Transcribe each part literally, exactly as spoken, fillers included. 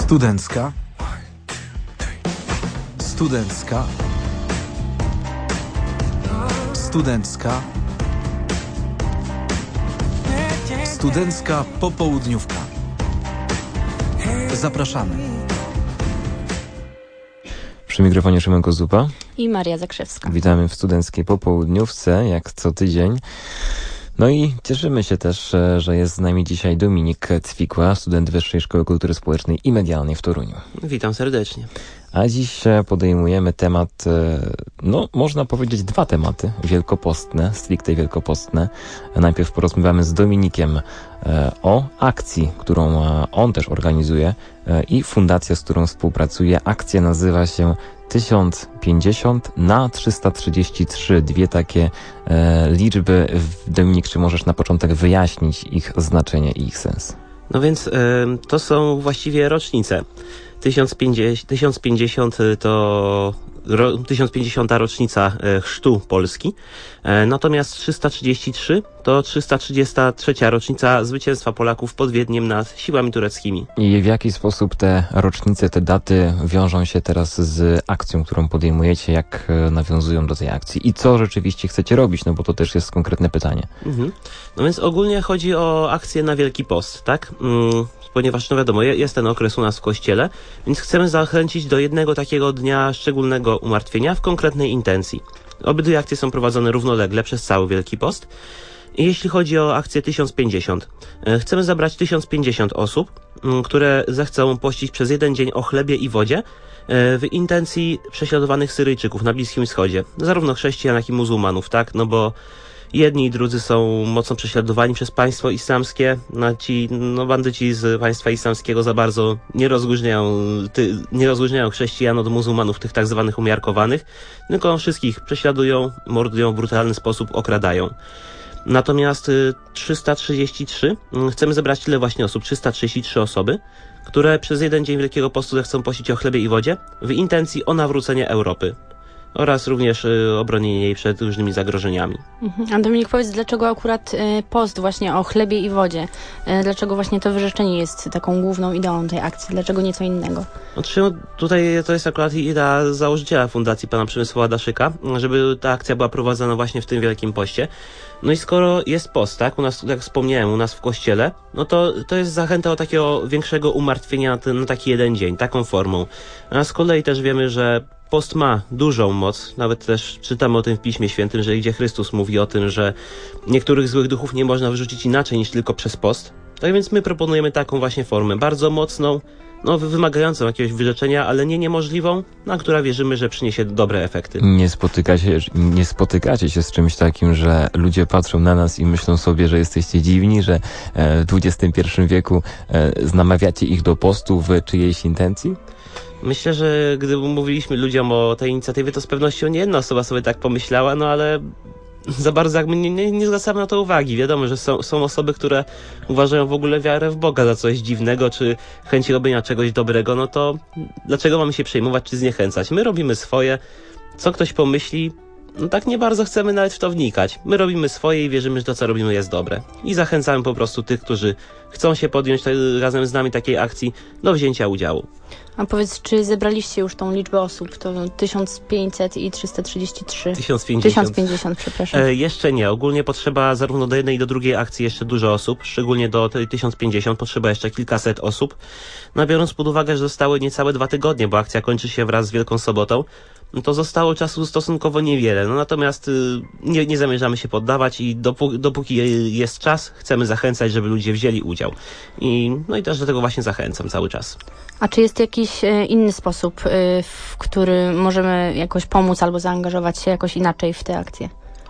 Studencka. Studencka. Studencka. Studencka popołudniówka. Zapraszamy. Przy mikrofonie Szymon Kozupa i Maria Zakrzewska. Witamy w studenckiej popołudniówce, jak co tydzień. No i cieszymy się też, że jest z nami dzisiaj Dominik Cwikła, student Wyższej Szkoły Kultury Społecznej i Medialnej w Toruniu. Witam serdecznie. A dziś podejmujemy temat, no można powiedzieć dwa tematy wielkopostne, stricte wielkopostne. Najpierw porozmawiamy z Dominikiem o akcji, którą on też organizuje i fundacja, z którą współpracuje. Akcja nazywa się tysiąc pięćdziesiąt na trzysta trzydzieści trzy. Dwie takie e, liczby. Dominik, czy możesz na początek wyjaśnić ich znaczenie i ich sens? No więc y, to są właściwie rocznice. tysiąc pięćdziesiąt to ro, tysiąc pięćdziesiąta rocznica e, chrztu Polski. E, natomiast trzysta trzydzieści trzy to trzysta trzydziesta trzecia rocznica zwycięstwa Polaków pod Wiedniem nad siłami tureckimi. I w jaki sposób te rocznice, te daty wiążą się teraz z akcją, którą podejmujecie? Jak nawiązują do tej akcji? I co rzeczywiście chcecie robić? No bo to też jest konkretne pytanie. Mhm. No więc ogólnie chodzi o akcję na Wielki Post, tak? Mm, ponieważ, no wiadomo, jest ten okres u nas w kościele, więc chcemy zachęcić do jednego takiego dnia szczególnego umartwienia w konkretnej intencji. Obydwie akcje są prowadzone równolegle przez cały Wielki Post. I jeśli chodzi o akcję tysiąc pięćdziesiąt, chcemy zabrać tysiąc pięćdziesiąt osób, które zechcą pościć przez jeden dzień o chlebie i wodzie w intencji prześladowanych Syryjczyków na Bliskim Wschodzie. Zarówno chrześcijan, jak i muzułmanów, tak? No bo jedni i drudzy są mocno prześladowani przez państwo islamskie, no ci, no bandyci z państwa islamskiego za bardzo nie rozróżniają, ty, nie rozróżniają chrześcijan od muzułmanów, tych tak zwanych umiarkowanych, tylko wszystkich prześladują, mordują w brutalny sposób, okradają. Natomiast trzysta trzydzieści trzy, chcemy zebrać tyle właśnie osób, trzysta trzydzieści trzy osoby, które przez jeden dzień Wielkiego Postu zechcą pościć o chlebie i wodzie w intencji o nawrócenie Europy oraz również y, obronienie jej przed różnymi zagrożeniami. Mhm. A Dominik, powiedz, dlaczego akurat y, post właśnie o chlebie i wodzie? Y, dlaczego właśnie to wyrzeczenie jest taką główną ideą tej akcji? Dlaczego nie co innego? Znaczy, no, tutaj to jest akurat idea założyciela fundacji pana Przemysława Daszyka, żeby ta akcja była prowadzona właśnie w tym Wielkim Poście. No i skoro jest post, tak, u nas, jak wspomniałem, u nas w kościele, no to to jest zachęta do takiego większego umartwienia na, ten, na taki jeden dzień, taką formą. A z kolei też wiemy, że post ma dużą moc, nawet też czytamy o tym w Piśmie Świętym, że gdzie Chrystus mówi o tym, że niektórych złych duchów nie można wyrzucić inaczej niż tylko przez post. Tak więc my proponujemy taką właśnie formę, bardzo mocną, no wymagającą jakiegoś wyrzeczenia, ale nie niemożliwą, na która wierzymy, że przyniesie dobre efekty. Nie spotykacie, nie spotykacie się z czymś takim, że ludzie patrzą na nas i myślą sobie, że jesteście dziwni, że w dwudziestym pierwszym wieku namawiacie ich do postu w czyjejś intencji? Myślę, że gdyby mówiliśmy ludziom o tej inicjatywie, to z pewnością nie jedna osoba sobie tak pomyślała, no ale za bardzo jakby nie, nie, nie zwracamy na to uwagi. Wiadomo, że są, są osoby, które uważają w ogóle wiarę w Boga za coś dziwnego, czy chęci robienia czegoś dobrego, no to dlaczego mamy się przejmować, czy zniechęcać? My robimy swoje, co ktoś pomyśli, no tak nie bardzo chcemy nawet w to wnikać. My robimy swoje i wierzymy, że to, co robimy, jest dobre. I zachęcamy po prostu tych, którzy chcą się podjąć razem z nami takiej akcji, do wzięcia udziału. A powiedz, czy zebraliście już tą liczbę osób? To tysiąc pięćset i trzysta trzydzieści trzy. tysiąc pięćdziesiąt. tysiąc pięćdziesiąt, przepraszam. E, jeszcze nie. Ogólnie potrzeba zarówno do jednej i do drugiej akcji jeszcze dużo osób, szczególnie do tej tysiąc pięćdziesiąt potrzeba jeszcze kilkaset osób. No biorąc pod uwagę, że zostały niecałe dwa tygodnie, bo akcja kończy się wraz z Wielką Sobotą, no to zostało czasu stosunkowo niewiele. No natomiast y, nie, nie zamierzamy się poddawać i dopó- dopóki jest czas, chcemy zachęcać, żeby ludzie wzięli udział. I, no i też do tego właśnie zachęcam cały czas. A czy jest jakiś e, inny sposób, e, w który możemy jakoś pomóc albo zaangażować się jakoś inaczej w tę akcję?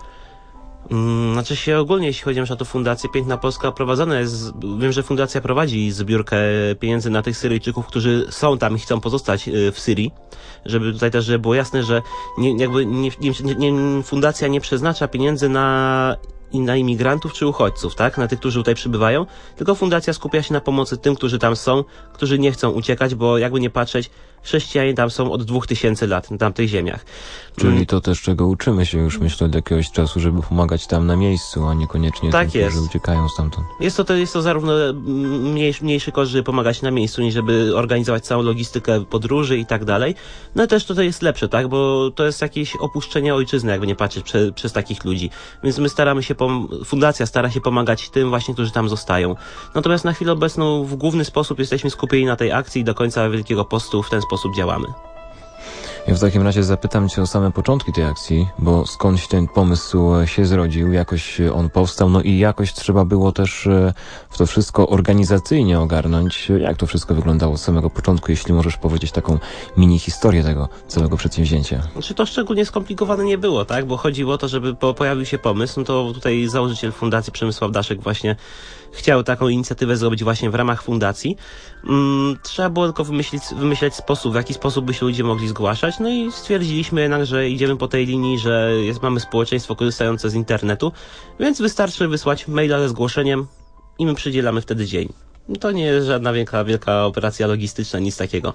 Hmm, znaczy się ogólnie, jeśli chodzi o tę fundację Piękna Polska, prowadzona jest, wiem, że fundacja prowadzi zbiórkę pieniędzy na tych Syryjczyków, którzy są tam i chcą pozostać w Syrii, żeby tutaj też żeby było jasne, że nie, jakby nie, nie, nie, fundacja nie przeznacza pieniędzy na i na imigrantów czy uchodźców, tak? Na tych, którzy tutaj przybywają, tylko fundacja skupia się na pomocy tym, którzy tam są, którzy nie chcą uciekać, bo jakby nie patrzeć, chrześcijanie tam są od dwóch tysięcy lat na tamtych ziemiach. Czyli to też, czego uczymy się już, myślę, od jakiegoś czasu, żeby pomagać tam na miejscu, a niekoniecznie tak tym, jest. którzy uciekają stamtąd. Jest to, to, jest to zarówno mniejszy, mniejszy koszt, żeby pomagać na miejscu, niż żeby organizować całą logistykę podróży i tak dalej. No i też tutaj jest lepsze, tak, bo to jest jakieś opuszczenie ojczyzny, jakby nie patrzeć prze, przez takich ludzi. Więc my staramy się, pom- fundacja stara się pomagać tym właśnie, którzy tam zostają. Natomiast na chwilę obecną w główny sposób jesteśmy skupieni na tej akcji i do końca Wielkiego Postu w ten sposób działamy. Ja w takim razie zapytam Cię o same początki tej akcji, bo skądś ten pomysł się zrodził, jakoś on powstał, no i jakoś trzeba było też w to wszystko organizacyjnie ogarnąć. Jak to wszystko wyglądało od samego początku, jeśli możesz powiedzieć taką mini historię tego całego przedsięwzięcia? Znaczy to szczególnie skomplikowane nie było, tak? Bo chodziło o to, żeby po, pojawił się pomysł, no to tutaj założyciel Fundacji Przemysław Daszek właśnie chciał taką inicjatywę zrobić właśnie w ramach fundacji. Mm, trzeba było tylko wymyślić, wymyśleć sposób, w jaki sposób by się ludzie mogli zgłaszać, no i stwierdziliśmy jednak, że idziemy po tej linii, że jest, mamy społeczeństwo korzystające z internetu, więc wystarczy wysłać maila ze zgłoszeniem i my przydzielamy wtedy dzień. To nie jest żadna wielka, wielka operacja logistyczna, nic takiego.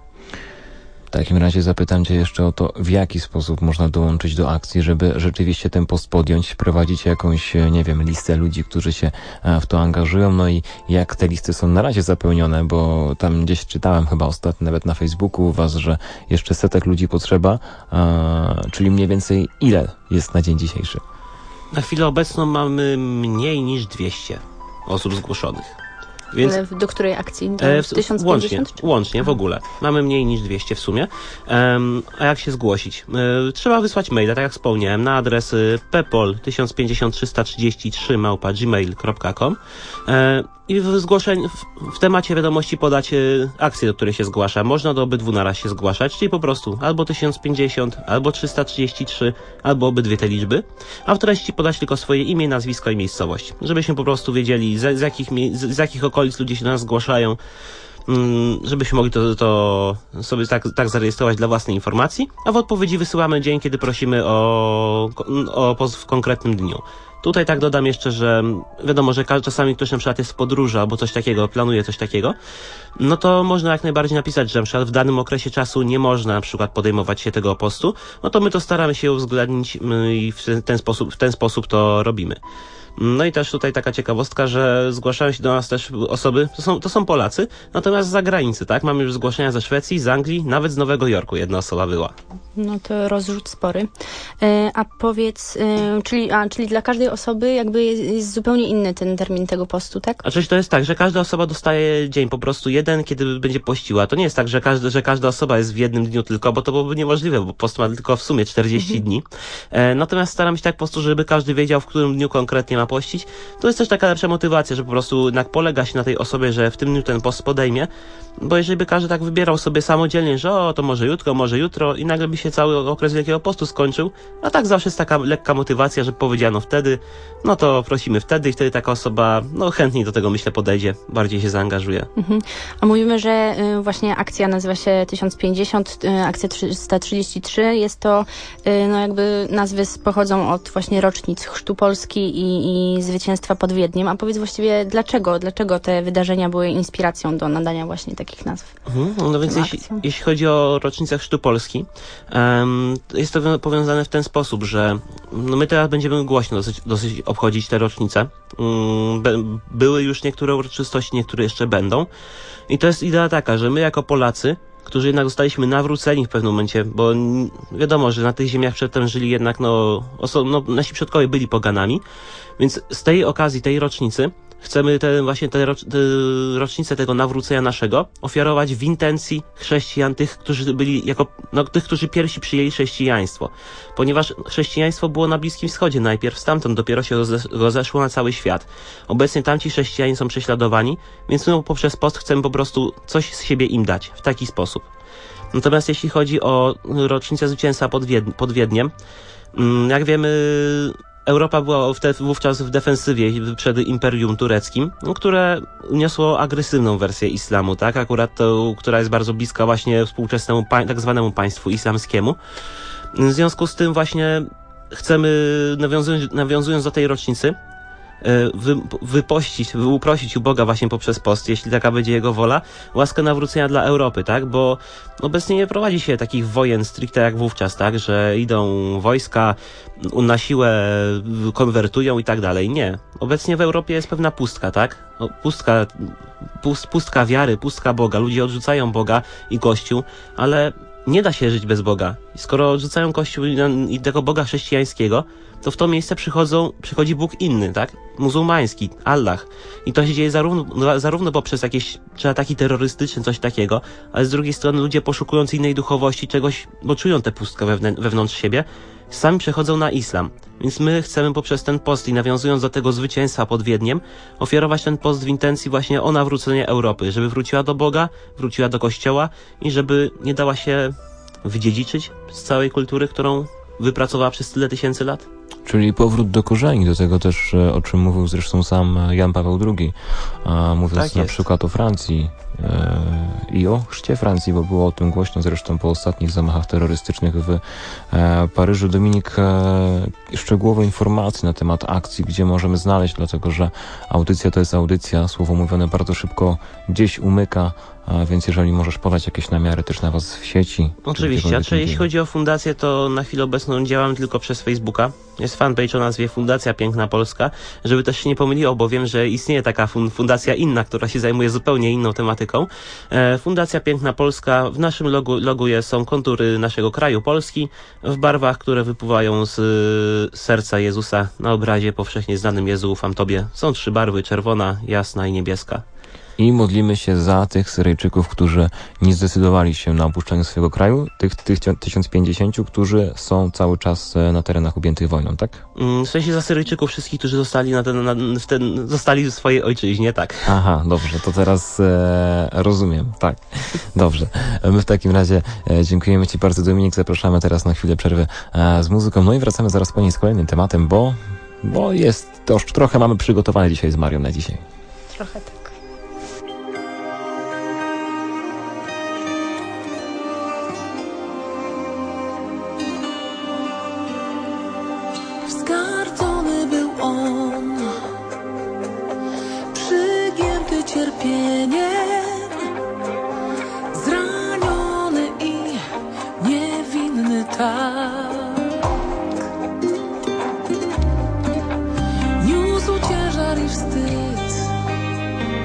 W takim razie zapytam Cię jeszcze o to, w jaki sposób można dołączyć do akcji, żeby rzeczywiście ten post podjąć, prowadzić jakąś, nie wiem, listę ludzi, którzy się w to angażują, no i jak te listy są na razie zapełnione, bo tam gdzieś czytałem chyba ostatnio nawet na Facebooku u Was, że jeszcze setek ludzi potrzeba, a, czyli mniej więcej ile jest na dzień dzisiejszy? Na chwilę obecną mamy mniej niż dwieście osób zgłoszonych. Więc, ale do której akcji? Do e, w, tysiąc łącznie, pięćdziesiąt? Czy? łącznie w ogóle. Mamy mniej niż dwieście w sumie. Um, a jak się zgłosić? E, trzeba wysłać maila, tak jak wspomniałem, na adres pepol tysiąc pięćdziesiąt trzysta trzydzieści trzy małpa gmail kropka com e, i w zgłoszeniu, w, w temacie wiadomości podać e, akcję, do której się zgłasza. Można do obydwu naraz się zgłaszać, czyli po prostu albo tysiąc pięćdziesiąt, albo trzysta trzydzieści trzy, albo obydwie te liczby, a w treści podać tylko swoje imię, nazwisko i miejscowość, żebyśmy po prostu wiedzieli, z, z, jakich, z, z jakich okolic ludzie się do nas zgłaszają, żebyśmy mogli to, to sobie tak, tak zarejestrować dla własnej informacji, a w odpowiedzi wysyłamy dzień, kiedy prosimy o, o post w konkretnym dniu. Tutaj tak dodam jeszcze, że wiadomo, że czasami ktoś na przykład jest w podróży albo coś takiego, planuje coś takiego, no to można jak najbardziej napisać, że na przykład w danym okresie czasu nie można na przykład podejmować się tego postu, no to my to staramy się uwzględnić i w ten sposób, w ten sposób to robimy. No i też tutaj taka ciekawostka, że zgłaszają się do nas też osoby, to są, to są Polacy, natomiast z zagranicy, tak? Mamy już zgłoszenia ze Szwecji, z Anglii, nawet z Nowego Jorku jedna osoba była. No to rozrzut spory. E, a powiedz, e, czyli, a, czyli dla każdej osoby jakby jest, jest zupełnie inny ten termin tego postu, tak? A czyli to jest tak, że każda osoba dostaje dzień po prostu jeden, kiedy będzie pościła. To nie jest tak, że, każdy, że każda osoba jest w jednym dniu tylko, bo to byłoby niemożliwe, bo post ma tylko w sumie czterdzieści Mhm. dni. E, natomiast staram się tak po prostu, żeby każdy wiedział, w którym dniu konkretnie ma pościć. To jest też taka lepsza motywacja, że po prostu jednak polega się na tej osobie, że w tym dniu ten post podejmie, bo jeżeli by każdy tak wybierał sobie samodzielnie, że o, to może jutro, może jutro i nagle by się cały okres Wielkiego Postu skończył, a tak zawsze jest taka lekka motywacja, że powiedziano wtedy, no to prosimy wtedy i wtedy taka osoba, no chętniej do tego myślę podejdzie, bardziej się zaangażuje. Mhm. A mówimy, że y, właśnie akcja nazywa się tysiąc pięćdziesiąt, y, akcja trzysta trzydzieści trzy, jest to, y, no jakby nazwy pochodzą od właśnie rocznic Chrztu Polski i, i zwycięstwa pod Wiedniem, a powiedz właściwie dlaczego, dlaczego te wydarzenia były inspiracją do nadania właśnie takich nazw? Mhm. No więc jeśli, jeśli chodzi o rocznicę Chrztu Polski, um, jest to powiązane w ten sposób, że no my teraz będziemy głośno dosyć, dosyć obchodzić te rocznice. Um, be, były już niektóre uroczystości, niektóre jeszcze będą. I to jest idea taka, że my jako Polacy, którzy jednak zostaliśmy nawróceni w pewnym momencie, bo wiadomo, że na tych ziemiach przedtem żyli jednak, no, oso- no nasi przodkowie byli poganami, więc z tej okazji, tej rocznicy, chcemy te, właśnie te, rocz, te rocznicę tego nawrócenia naszego ofiarować w intencji chrześcijan, tych, którzy byli jako, no, tych, którzy pierwsi przyjęli chrześcijaństwo. Ponieważ chrześcijaństwo było na Bliskim Wschodzie najpierw, stamtąd dopiero się roze, rozeszło na cały świat. Obecnie tamci chrześcijanie są prześladowani, więc my poprzez post chcemy po prostu coś z siebie im dać w taki sposób. Natomiast jeśli chodzi o rocznicę zwycięstwa pod, Wiedn- pod Wiedniem, jak wiemy, Europa była wtedy, wówczas w defensywie przed Imperium Tureckim, które niosło agresywną wersję islamu, tak? Akurat to, która jest bardzo bliska właśnie współczesnemu, tak zwanemu państwu islamskiemu. W związku z tym właśnie chcemy, nawiązując, nawiązując do tej rocznicy, wy, wypościć, uprosić u Boga właśnie poprzez post, jeśli taka będzie Jego wola, łaskę nawrócenia dla Europy, tak? Bo obecnie nie prowadzi się takich wojen stricte jak wówczas, tak? Że idą wojska, na siłę konwertują i tak dalej. Nie. Obecnie w Europie jest pewna pustka, tak? No, pustka, pust, pustka wiary, pustka Boga. Ludzie odrzucają Boga i Kościół, ale nie da się żyć bez Boga. Skoro odrzucają Kościół i tego Boga chrześcijańskiego, to w to miejsce przychodzą, przychodzi Bóg inny, tak? Muzułmański, Allah. I to się dzieje zarówno, zarówno poprzez jakieś czy ataki terrorystyczne, coś takiego, ale z drugiej strony ludzie poszukując innej duchowości, czegoś, bo czują tę pustkę wewnę, wewnątrz siebie, sami przechodzą na islam. Więc my chcemy poprzez ten post i nawiązując do tego zwycięstwa pod Wiedniem, ofiarować ten post w intencji właśnie o nawrócenie Europy, żeby wróciła do Boga, wróciła do Kościoła i żeby nie dała się wydziedziczyć z całej kultury, którą wypracowała przez tyle tysięcy lat. Czyli powrót do korzeni, do tego też, o czym mówił zresztą sam Jan Paweł drugi, mówiąc Tak na jest. przykład o Francji i o chrzcie Francji, bo było o tym głośno zresztą po ostatnich zamachach terrorystycznych w Paryżu. Dominik, szczegółowe informacje na temat akcji, gdzie możemy znaleźć, dlatego że audycja to jest audycja, słowo mówione bardzo szybko gdzieś umyka, więc jeżeli możesz podać jakieś namiary też na was w sieci. Oczywiście, a czy jeśli chodzi o fundację, to na chwilę obecną działam tylko przez Facebooka. Jest fanpage o nazwie Fundacja Piękna Polska, żeby też się nie pomyliło, bo wiem, że istnieje taka fun- fundacja inna, która się zajmuje zupełnie inną tematyką. E, Fundacja Piękna Polska, w naszym logu, logu jest, są kontury naszego kraju Polski w barwach, które wypływają z y, serca Jezusa na obrazie powszechnie znanym Jezu, ufam Tobie. Są trzy barwy, czerwona, jasna i niebieska. I modlimy się za tych Syryjczyków, którzy nie zdecydowali się na opuszczenie swojego kraju, tych, tych tysiąc pięćdziesięciu, którzy są cały czas na terenach objętych wojną, tak? W sensie za Syryjczyków, wszystkich, którzy zostali na ten, na, w ten, zostali w swojej ojczyźnie, tak. Aha, dobrze, to teraz e, rozumiem, tak. Dobrze. My w takim razie e, dziękujemy Ci bardzo, Dominik, zapraszamy teraz na chwilę przerwy e, z muzyką, no i wracamy zaraz po niej z kolejnym tematem, bo, bo jest, to już trochę mamy przygotowane dzisiaj z Marią na dzisiaj. Trochę tak. Zgardzony był on, przygięty cierpieniem, zraniony i niewinny tak. Niósł ciężar i wstyd,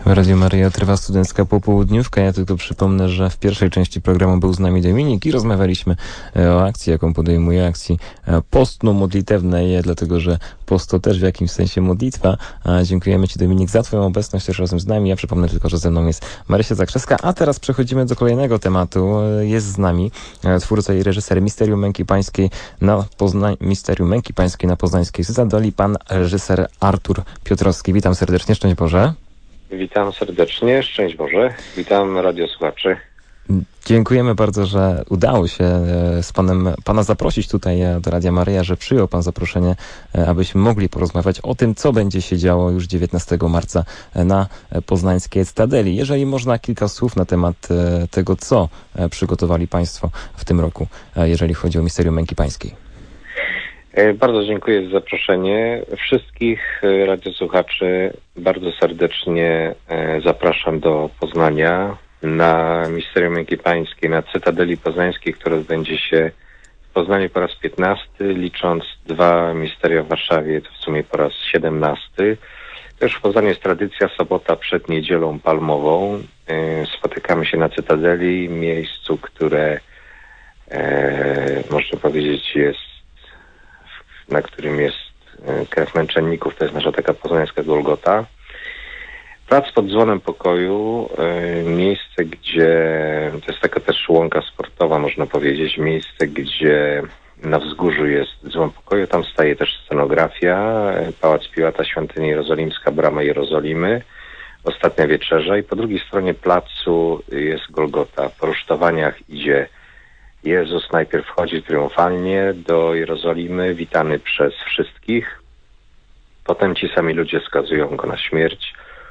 W Radiu Maryja trwa studencka popołudniówka. Ja tylko przypomnę, że w pierwszej części programu był z nami Dominik i rozmawialiśmy o akcji, jaką podejmuje, akcji postno-modlitewnej, dlatego że post to też w jakimś sensie modlitwa. Dziękujemy Ci, Dominik, za Twoją obecność też razem z nami. Ja przypomnę tylko, że ze mną jest Marysia Zakrzewska, a teraz przechodzimy do kolejnego tematu. Jest z nami twórca i reżyser Misterium Męki Pańskiej na Poznań, Misterium Męki Pańskiej na poznańskiej Cytadeli, pan reżyser Artur Piotrowski. Witam serdecznie, szczęść Boże. Witam serdecznie, szczęść Boże. Witam radiosłuchaczy. Dziękujemy bardzo, że udało się z panem, pana zaprosić tutaj do Radia Maryja, że przyjął pan zaproszenie, abyśmy mogli porozmawiać o tym, co będzie się działo już dziewiętnastego marca na poznańskiej Cytadeli. Jeżeli można, kilka słów na temat tego, co przygotowali państwo w tym roku, jeżeli chodzi o Misterium Męki Pańskiej. Bardzo dziękuję za zaproszenie. Wszystkich radiosłuchaczy bardzo serdecznie zapraszam do Poznania na Misterium Męki Pańskiej na Cytadeli Poznańskiej, które odbędzie się w Poznaniu po raz piętnasty, licząc dwa misteria w Warszawie, to w sumie po raz siedemnasty. Też w Poznaniu jest tradycja sobota przed Niedzielą Palmową. Spotykamy się na Cytadeli, miejscu, które można powiedzieć jest na którym jest krew męczenników, to jest nasza taka poznańska Golgota. Plac pod dzwonem pokoju, miejsce, gdzie, to jest taka też łąka sportowa, można powiedzieć, miejsce, gdzie na wzgórzu jest dzwon pokoju, tam staje też scenografia, Pałac Piłata, Świątynia Jerozolimska, Brama Jerozolimy, Ostatnia Wieczerza i po drugiej stronie placu jest Golgota. Po rusztowaniach idzie Jezus, najpierw wchodzi triumfalnie do Jerozolimy, witany przez wszystkich. Potem ci sami ludzie skazują go na śmierć.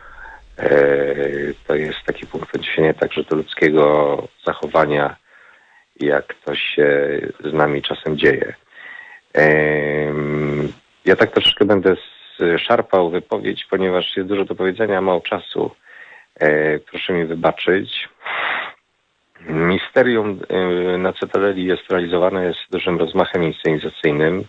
To jest taki punkt odniesienia także do ludzkiego zachowania, jak to się z nami czasem dzieje. Ja tak troszeczkę będę szarpał wypowiedź, ponieważ jest dużo do powiedzenia, mało czasu. Proszę mi wybaczyć. Misterium na Cytadeli jest realizowane z dużym rozmachem inscenizacyjnym,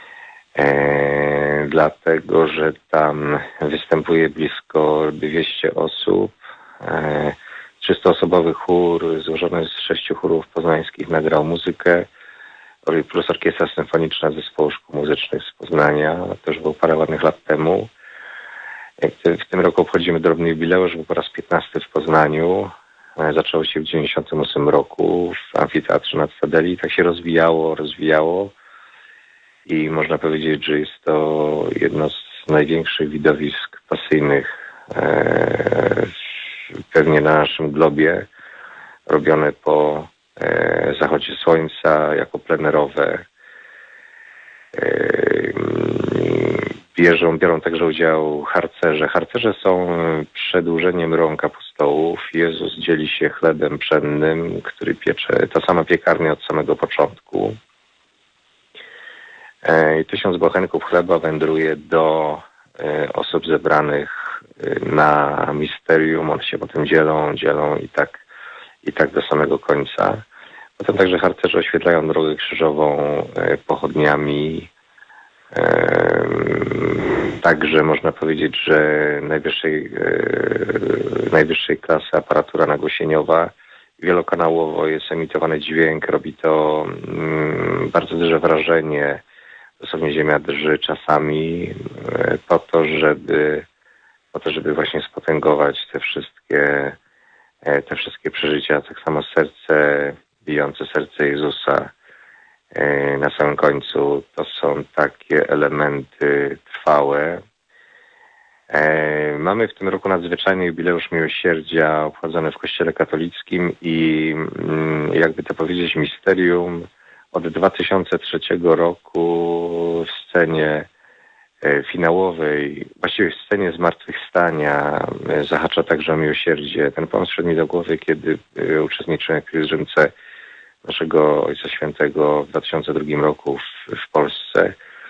e, dlatego że tam występuje blisko dwieście osób. E, trzystoosobowy chór złożony z sześciu chórów poznańskich nagrał muzykę, plus Orkiestra Symfoniczna Zespołu Szkół Muzycznych z Poznania, to już było parę ładnych lat temu. W tym roku obchodzimy drobny jubileusz, bo po raz piętnasty w Poznaniu. Zaczęło się w dziewięćdziesiątym ósmym roku w Amfiteatrze na Cytadeli. Tak się rozwijało, rozwijało i można powiedzieć, że jest to jedno z największych widowisk pasyjnych e, pewnie na naszym globie, robione po e, zachodzie słońca jako plenerowe. E, Bierzą, biorą także udział harcerze. Harcerze są przedłużeniem rąk apostołów. Jezus dzieli się chlebem pszennym, który piecze, ta sama piekarnia od samego początku. I tysiąc bochenków chleba wędruje do osób zebranych na misterium. One się potem dzielą, dzielą i tak, i tak do samego końca. Potem także harcerze oświetlają drogę krzyżową pochodniami. Także można powiedzieć, że najwyższej, najwyższej klasy aparatura nagłośnieniowa, wielokanałowo jest emitowany dźwięk, robi to bardzo duże wrażenie, dosłownie ziemia drży czasami, po to, żeby, po to, żeby właśnie spotęgować te wszystkie, te wszystkie przeżycia, tak samo serce, bijące serce Jezusa. Na samym końcu to są takie elementy trwałe. Mamy w tym roku nadzwyczajny jubileusz miłosierdzia obchodzony w Kościele katolickim i jakby to powiedzieć misterium od dwa tysiące trzeciego roku w scenie finałowej, właściwie w scenie zmartwychwstania zahacza także o miłosierdzie. Ten pomysł przyszedł mi do głowy, kiedy uczestniczyłem w pielgrzymce naszego Ojca Świętego w dwa tysiące drugim roku w, w Polsce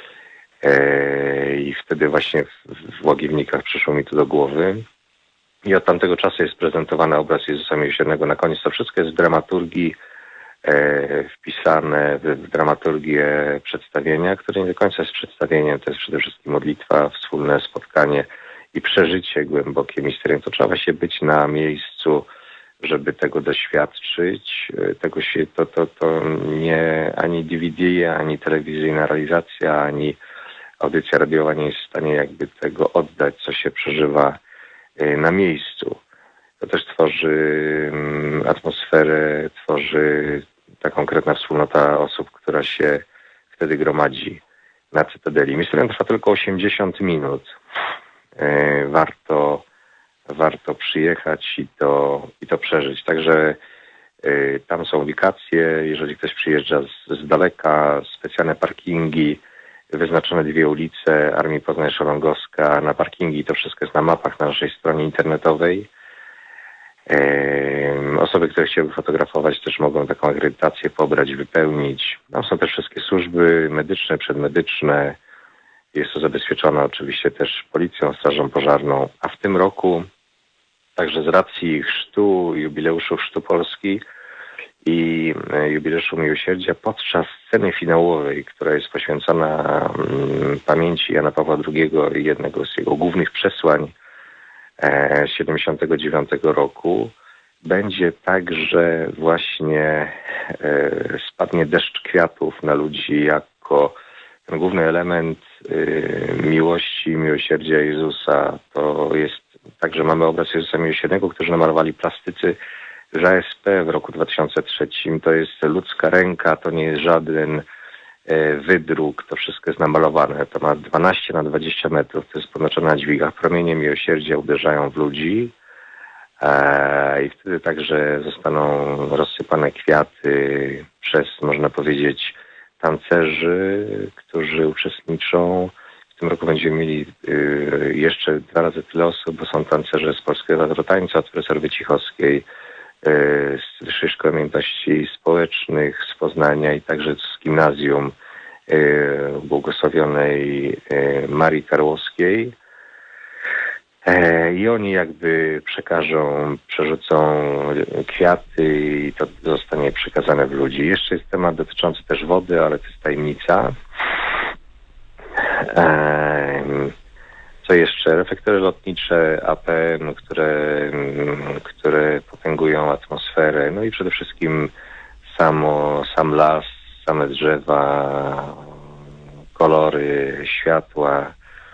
e, i wtedy właśnie w, w Łagiewnikach przyszło mi to do głowy i od tamtego czasu jest prezentowany obraz Jezusa Miłosiernego. Na koniec to wszystko jest w dramaturgii e, wpisane w, w dramaturgię przedstawienia, które nie do końca jest przedstawieniem, to jest przede wszystkim modlitwa, wspólne spotkanie i przeżycie głębokie misterium. To trzeba właśnie być na miejscu, żeby tego doświadczyć. Tego się, to, to, to nie ani D V D, ani telewizyjna realizacja, ani audycja radiowa nie jest w stanie jakby tego oddać, co się przeżywa na miejscu. To też tworzy atmosferę, tworzy ta konkretna wspólnota osób, która się wtedy gromadzi na Cytadeli. Misterium trwa tylko osiemdziesiąt minut. Warto, warto przyjechać i to, i to przeżyć. Także tam są ubikacje, jeżeli ktoś przyjeżdża z, z daleka, specjalne parkingi, wyznaczone dwie ulice, Armii Poznań-Szolongowska, na parkingi, to wszystko jest na mapach na naszej stronie internetowej. Osoby, które chciały fotografować, też mogą taką akredytację pobrać, wypełnić. Tam są też wszystkie służby medyczne, przedmedyczne. Jest to zabezpieczone oczywiście też policją, strażą pożarną. A w tym roku, także z racji chrztu, jubileuszu Chrztu Polski i jubileuszu Miłosierdzia, podczas sceny finałowej, która jest poświęcona pamięci Jana Pawła drugiego i jednego z jego głównych przesłań z siedemdziesiątego dziewiątego roku, będzie tak, że właśnie spadnie deszcz kwiatów na ludzi jako ten główny element miłości, miłosierdzia Jezusa. To jest tak, że mamy obraz Jezusa Miłosiernego, który namalowali plastycy z A S P w roku dwa tysiące trzecim. To jest ludzka ręka, to nie jest żaden wydruk, to wszystko jest namalowane. To ma dwanaście na dwadzieścia metrów, to jest podnoszone na dźwigach. Promienie miłosierdzia uderzają w ludzi i wtedy także zostaną rozsypane kwiaty przez, można powiedzieć, tancerzy, którzy uczestniczą. W tym roku będziemy mieli jeszcze dwa razy tyle osób, bo są tancerze z Polskiego Teatru Tańca, od profesor Wycichowskiej, z Wyższej Szkoły Umiejętności Społecznych z Poznania i także z gimnazjum błogosławionej Marii Karłowskiej. I oni jakby przekażą, przerzucą kwiaty i to zostanie przekazane w ludzi. Jeszcze jest temat dotyczący też wody, ale to jest tajemnica. Co jeszcze? Reflektory lotnicze A P M, które, które potęgują atmosferę. No i przede wszystkim samo, sam las, same drzewa, kolory, światła.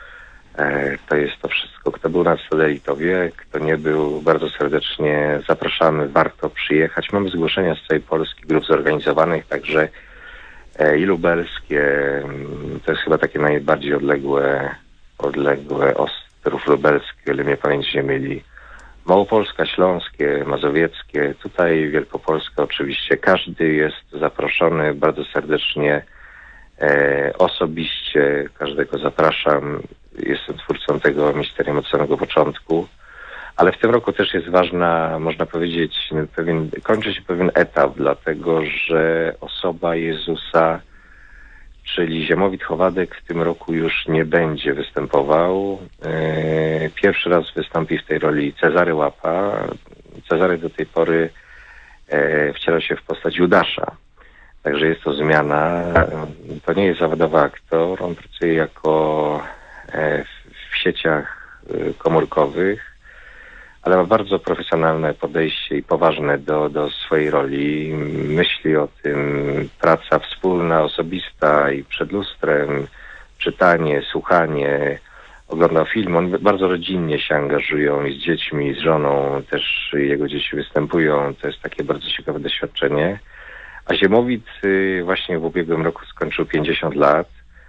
To jest to wszystko. Kto był na Cytadeli, to wie. Kto nie był, bardzo serdecznie zapraszamy. Warto przyjechać. Mamy zgłoszenia z całej Polski, grup zorganizowanych, także i lubelskie. To jest chyba takie najbardziej odległe odległe Ostrów Lubelski, ale mnie pamięć nie myli. Małopolska, Śląskie, Mazowieckie, tutaj Wielkopolska oczywiście. Każdy jest zaproszony bardzo serdecznie, e, osobiście. Każdego zapraszam. Jestem twórcą tego misterium od samego początku. Ale w tym roku też jest ważna, można powiedzieć, pewien, kończy się pewien etap, dlatego że osoba Jezusa, czyli Ziemowit Chowadek, w tym roku już nie będzie występował. Pierwszy raz wystąpi w tej roli Cezary Łapa. Cezary do tej pory wciela się w postać Judasza. Także jest to zmiana. To nie jest zawodowy aktor. On pracuje jako w sieciach komórkowych, ale ma bardzo profesjonalne podejście i poważne do, do swojej roli. Myśli o tym, praca wspólna, osobista i przed lustrem, czytanie, słuchanie, oglądał film. On bardzo rodzinnie się angażują i z dziećmi, i z żoną. Też jego dzieci występują. To jest takie bardzo ciekawe doświadczenie. A Ziemowit właśnie w ubiegłym roku skończył pięćdziesiąt lat.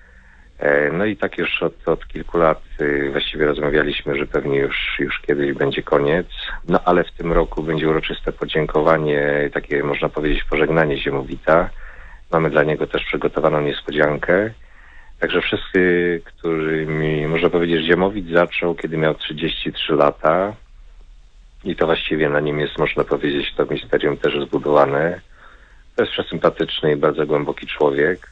No i tak już od, od kilku lat właściwie rozmawialiśmy, że pewnie już, już kiedyś będzie koniec. No ale w tym roku będzie uroczyste podziękowanie, takie można powiedzieć pożegnanie Ziemowita. Mamy dla niego też przygotowaną niespodziankę. Także wszyscy, którymi, można powiedzieć, Ziemowit zaczął, kiedy miał trzydzieści trzy lata. I to właściwie na nim jest, można powiedzieć, to misterium też zbudowane. To jest przesympatyczny i bardzo głęboki człowiek.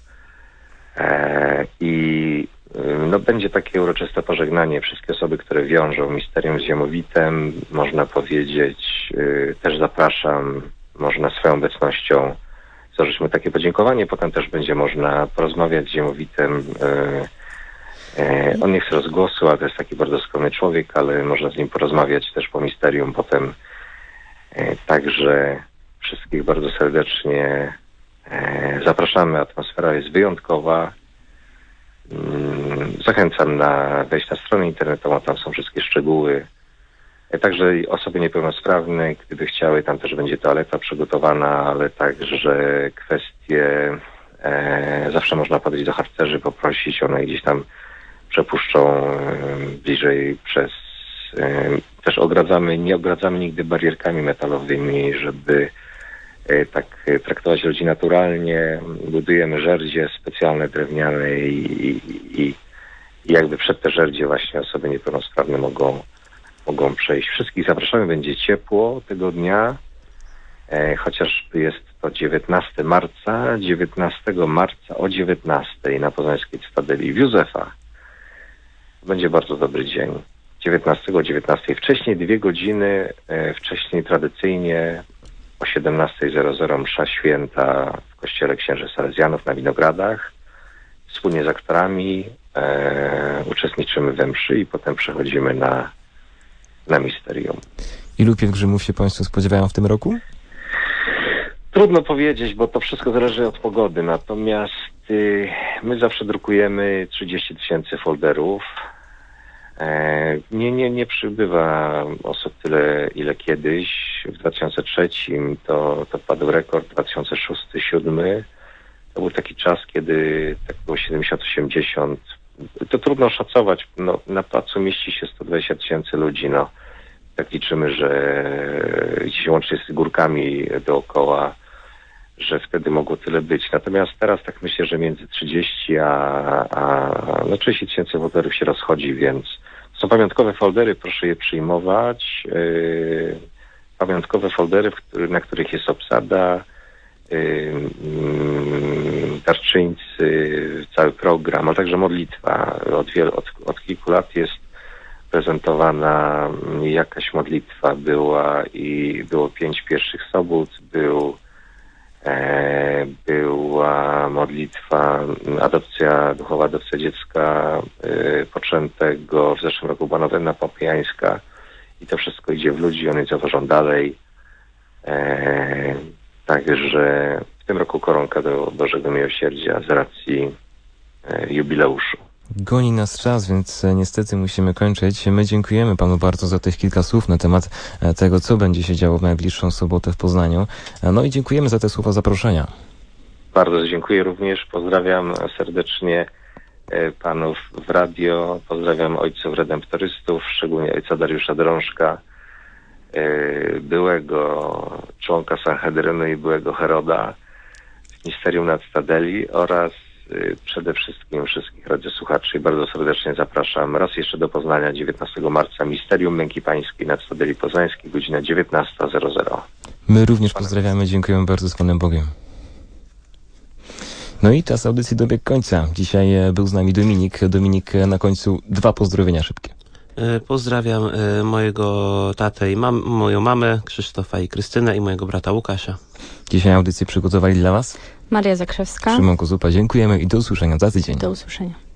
I no, będzie takie uroczyste pożegnanie. Wszystkie osoby, które wiążą misterium z Ziemowitem, można powiedzieć, też zapraszam, można swoją obecnością złożyć mu takie podziękowanie. Potem też będzie można porozmawiać z Ziemowitem E, on nie chce rozgłosu, ale to jest taki bardzo skromny człowiek, ale można z nim porozmawiać też po misterium potem. E, także wszystkich bardzo serdecznie e, zapraszamy. Atmosfera jest wyjątkowa. Mm, zachęcam na wejść na stronę internetową, tam są wszystkie szczegóły. E, także osoby niepełnosprawne, gdyby chciały, tam też będzie toaleta przygotowana, ale także kwestie e, zawsze można podejść do harcerzy, poprosić, one gdzieś tam przepuszczą e, bliżej przez... E, też ogradzamy, nie ogradzamy nigdy barierkami metalowymi, żeby e, tak e, traktować ludzi naturalnie. Budujemy żerdzie specjalne, drewniane i, i, i jakby przed te żerdzie właśnie osoby niepełnosprawne mogą, mogą przejść. Wszystkich zapraszamy, będzie ciepło tego dnia, e, chociażby jest to dziewiętnastego marca, dziewiętnastego marca o dziewiętnastej na Poznańskiej Cytadeli w Józefa. Będzie bardzo dobry dzień. dziewiętnastego o dziewiętnastej. Wcześniej dwie godziny, e, wcześniej tradycyjnie o siedemnastej msza święta w kościele księży Salezjanów na Winogradach. Wspólnie z aktorami e, uczestniczymy we mszy i potem przechodzimy na, na misterium. Ilu pielgrzymów się Państwo spodziewają w tym roku? Trudno powiedzieć, bo to wszystko zależy od pogody. Natomiast y, my zawsze drukujemy trzydzieści tysięcy folderów. E, nie, nie, nie przybywa osób tyle, ile kiedyś. W dwa tysiące trzecim to, to padł rekord, dwa tysiące szósty, dwa tysiące siódmy. To był taki czas, kiedy tak było siedemdziesiąt osiemdziesiąt. To trudno oszacować. No, na placu mieści się sto dwadzieścia tysięcy ludzi. No. Tak liczymy, że gdzieś łącznie z górkami dookoła, że wtedy mogło tyle być. Natomiast teraz tak myślę, że między trzydzieści a, a no trzydzieści tysięcy folderów się rozchodzi, więc są pamiątkowe foldery, proszę je przyjmować. Yy, pamiątkowe foldery, w który, na których jest obsada, yy, yy, darczyńcy, cały program, a także modlitwa. Od, wielu, od, od kilku lat jest prezentowana jakaś modlitwa. Była i było pięć pierwszych sobót, był E, była modlitwa, adopcja, duchowa adopcja dziecka e, poczętego. W zeszłym roku była nowenna pompejańska i to wszystko idzie w ludzi, one zawożą dalej. E, także w tym roku koronka do Bożego Miłosierdzia z racji e, jubileuszu. Goni nas czas, więc niestety musimy kończyć. My dziękujemy Panu bardzo za tych kilka słów na temat tego, co będzie się działo w najbliższą sobotę w Poznaniu. No i dziękujemy za te słowa zaproszenia. Bardzo dziękuję również. Pozdrawiam serdecznie panów w radio. Pozdrawiam ojców redemptorystów, szczególnie ojca Dariusza Drążka, byłego członka Sanhedrynu i byłego Heroda w Misterium nad Cytadeli oraz przede wszystkim wszystkich radiosłuchaczy i bardzo serdecznie zapraszam raz jeszcze do Poznania dziewiętnastego marca Misterium Męki Pańskiej na Cytadeli Poznańskiej, godzina dziewiętnasta zero zero. My również pozdrawiamy, dziękujemy bardzo z Panem Bogiem. No i czas audycji dobiegł końca. Dzisiaj był z nami Dominik. Dominik, na końcu dwa pozdrowienia szybkie. Pozdrawiam mojego tatę i mam, moją mamę Krzysztofa i Krystynę i mojego brata Łukasza. Dzisiaj audycję przygotowali dla Was Maria Zakrzewska. Szymon Kozupa, dziękujemy i do usłyszenia za tydzień. Do usłyszenia.